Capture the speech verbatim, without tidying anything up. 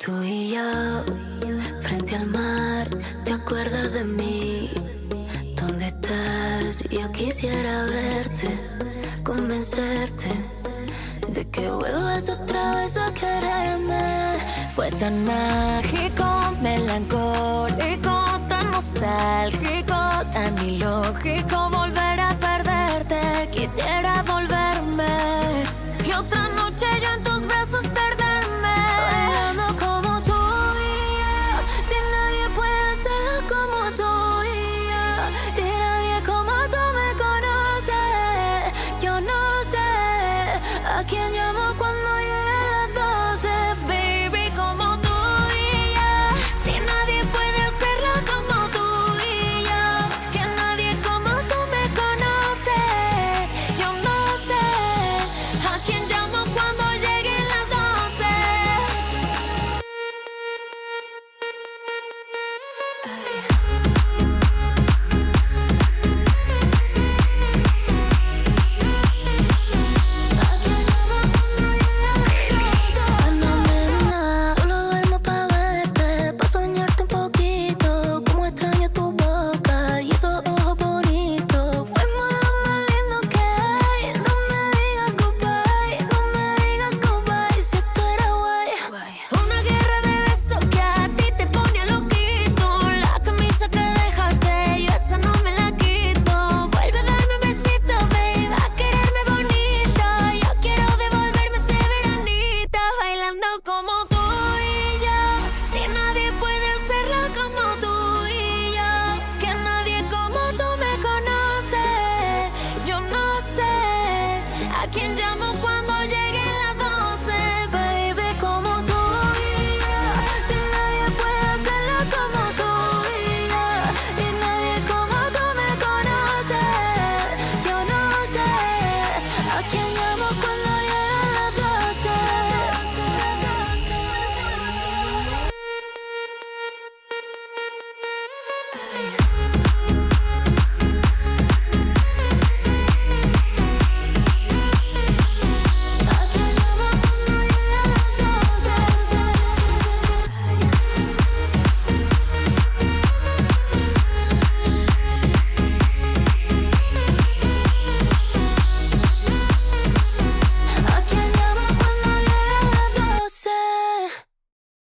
Tú y yo, frente al mar, ¿te acuerdas de mí? ¿Dónde estás? Yo quisiera verte, convencerte de que vuelvas otra vez a quererme. Fue tan mágico, melancólico, tan nostálgico, tan ilógico volver a perderte. Quisiera volverme y otra noche yo en tus brazos te